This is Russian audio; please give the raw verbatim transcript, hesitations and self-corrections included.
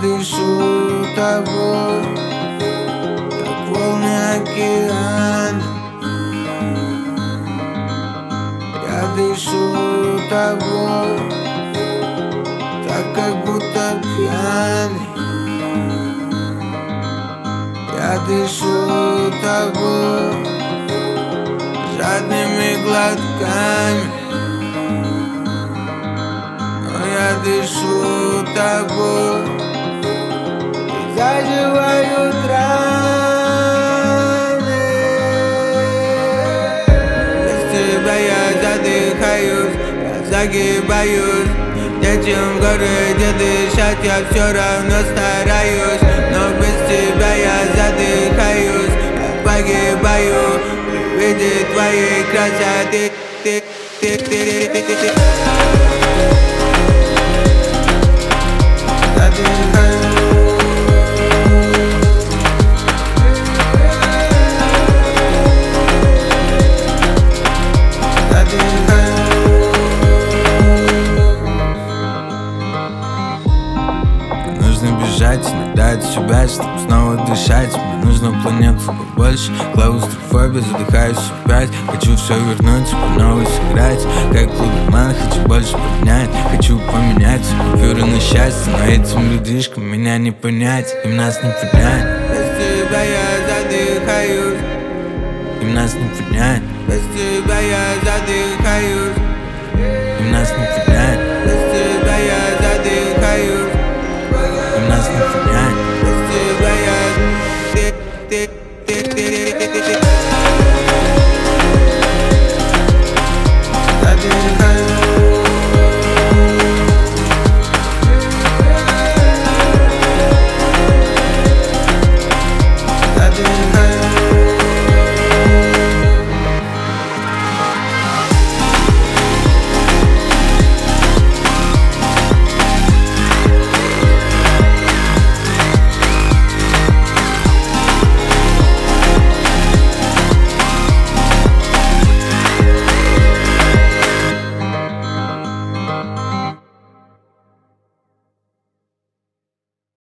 дышу тобой, как волны океана. Я дышу тобой, так как будто пьяный. Я дышу тобой жадными глотками, но я дышу тобой и заживают раны. Без тебя я задыхаюсь, я загибаюсь. Нечем в городе дышать, я все равно стараюсь. Но без тебя я задыхаюсь, я погибаю при виде твоей красоты. Ты, ты, ты, ты, ты, ты, ты. Нужно бежать иногда от себя, чтобы снова дышать. Мне нужно планету побольше, клаустрофобия, задыхаюсь опять. Хочу все вернуть, по новой сыграть. Как клубман, хочу больше поднять. Хочу поменять купюры на счастье, но этим людишкам меня не понять. Им нас не понять. Без тебя я задыхаюсь, Им нас не понять. без тебя я задыхаюсь.